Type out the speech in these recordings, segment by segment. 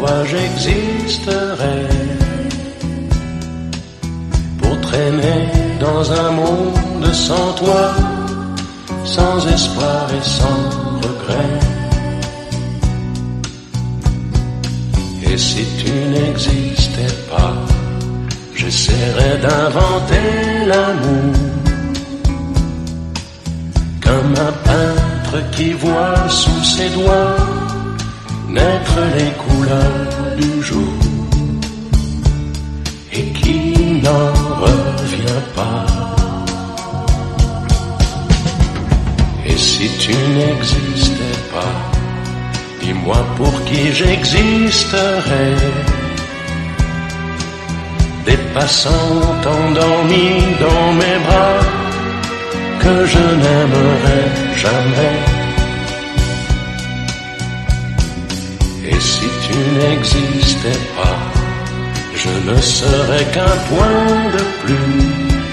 pourquoi j'existerais? Pour traîner dans un monde sans toi, sans espoir et sans regret. Et si tu n'existais pas, j'essaierais d'inventer l'amour, comme un peintre qui voit sous ses doigts naître les couleurs du jour et qui n'en revient pas. Et si tu n'existais pas, dis-moi pour qui j'existerais. Des passants endormis dans mes bras que je n'aimerais jamais. Et si tu n'existais pas, je ne serais qu'un point de plus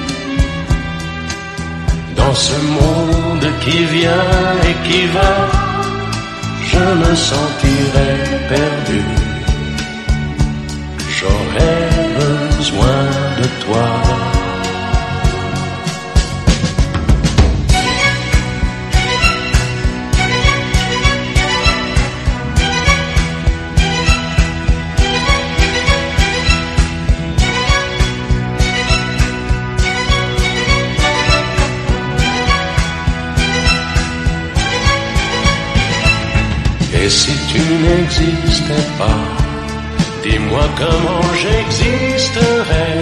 dans ce monde qui vient et qui va. Je me sentirais perdu. J'aurais besoin de toi. Et si tu n'existais pas, dis-moi comment j'existerais.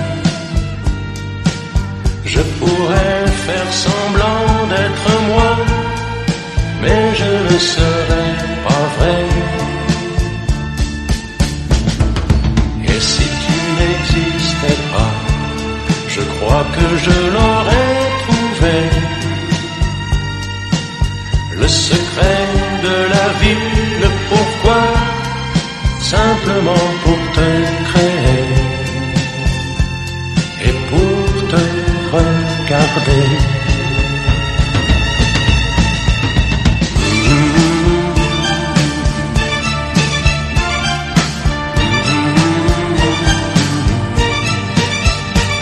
Je pourrais faire semblant d'être moi, mais je ne serais pas vrai. Et si tu n'existais pas, je crois que je l'aurais trouvé. Le secret de la vie, le pourquoi, simplement pour te créer et pour te regarder.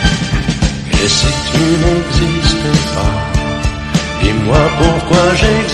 Et si tu n'existais pas, dis-moi pourquoi j'existe.